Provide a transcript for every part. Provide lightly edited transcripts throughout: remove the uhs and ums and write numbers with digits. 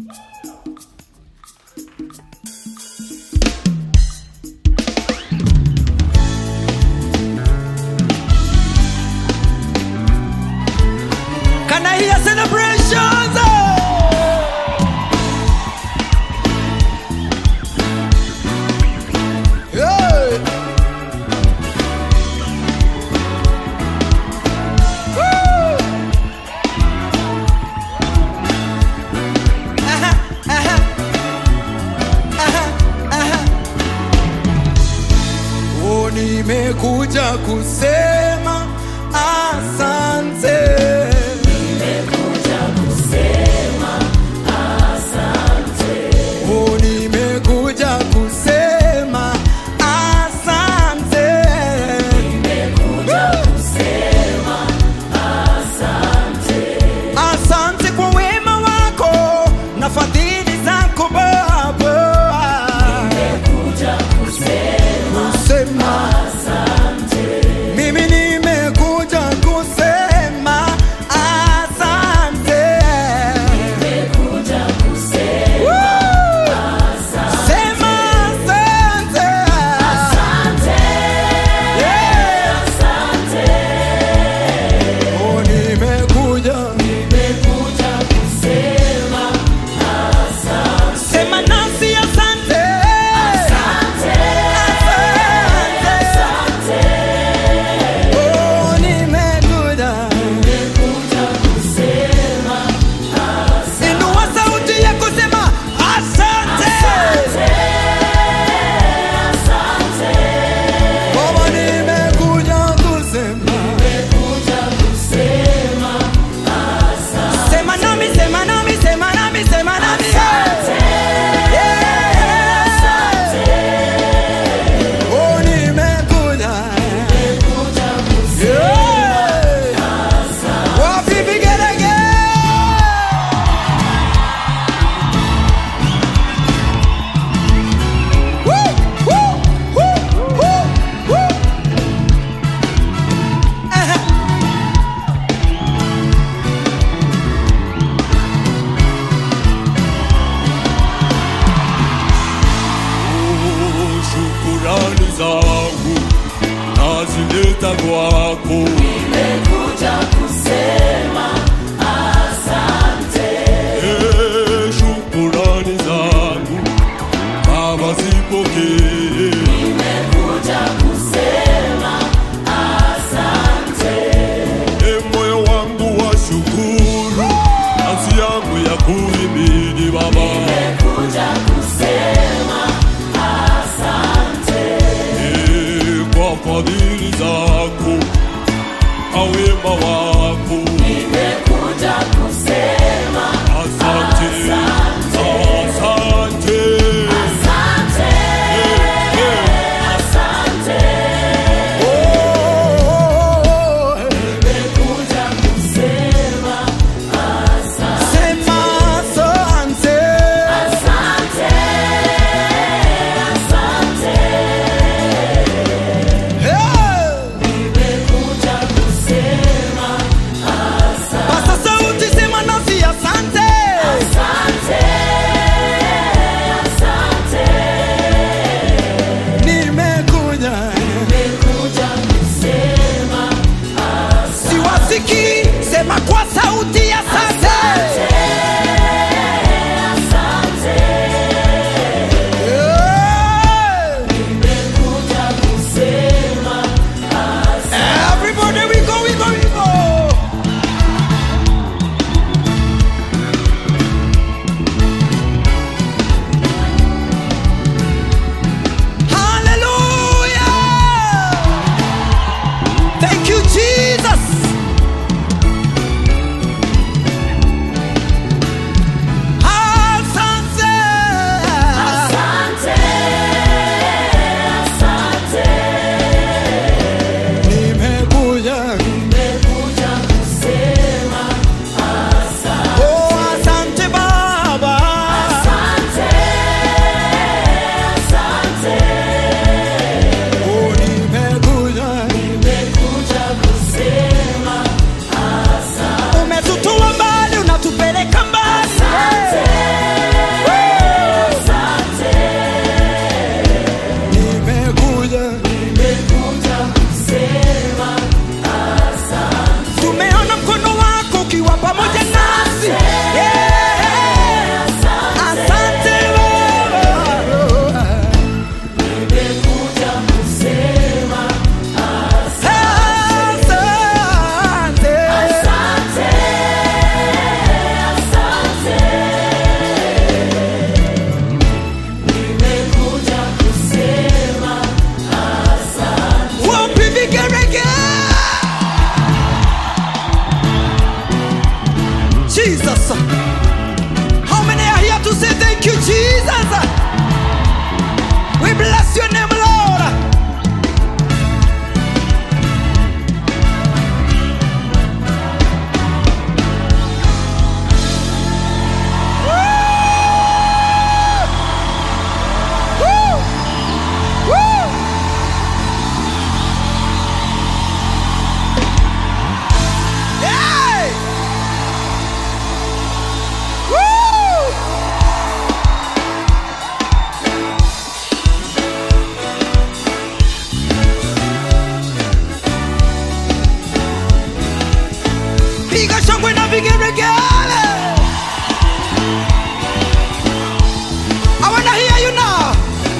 Can I hear celebrations? Nimekuja kusema asante. Nimekuja kusema asante. Oh, nimekuja kusema asante. Nimekuja kusema asante. Asante kwa wema wako na fadhili zako Baba. Nimekuja kusema mimi nimekuja kusema asante. Nimekuja kusema asante. Sema asante. Asante. Yeah. Asante. Oh, nimekuja kusema asante. Sema nasi asante. Asante. Shukrani zangu nazileta kwako. Nimekuja kusema asante. Shukrani zangu Baba zipokee. Nimekuja kusema asante. Moyo wangu wa shukuru, nafsi yangu ya kuhimidi Baba. Nimekuja kusema kwa fadhili zako na wema wako. Nimekuja kusema asante. Asante. Asante. Asante. Oh, nimekuja kusema asante. Sema asante. Asante. Asante. Nimekuja kusema ukiwa pamoja nasi. Asante Baba. Nimekuja kusema Asante. asante, asante. Nimekuja kusema asante. Wapi vigeregere? Jesus. How many are here to say thank you, Jesus? We bless your name, Lord. Woo! Woo! Woo! Yay! Woo! Piga shangwe na vigeregele. I wanna hear you now.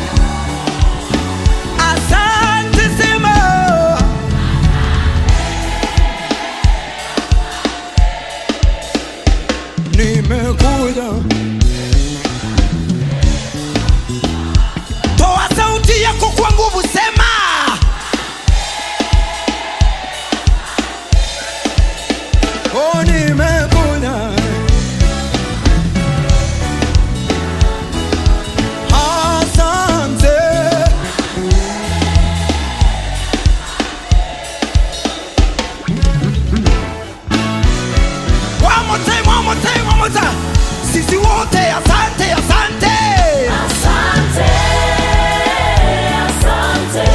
Asante sema. Nimekuja. Toa sauti yako kwa nguvu, sema. Oh, nimekuja. Asante. One more time, one more time, one more time. Sisi wote, asante, asante. Asante, asante.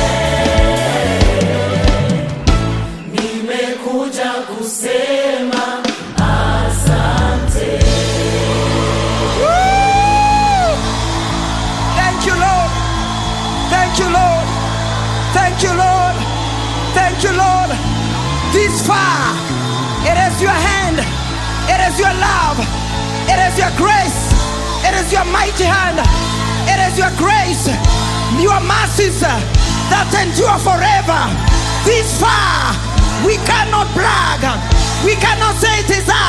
Nimekuja kusema asante. Woo! Thank you, Lord. Thank you, Lord. Thank you, Lord. Thank you, Lord. This far, it is your hand, it is your love, it is your grace, it is your mighty hand, it is your grace, your mercies that endure forever. This far, we cannot brag, we cannot say it is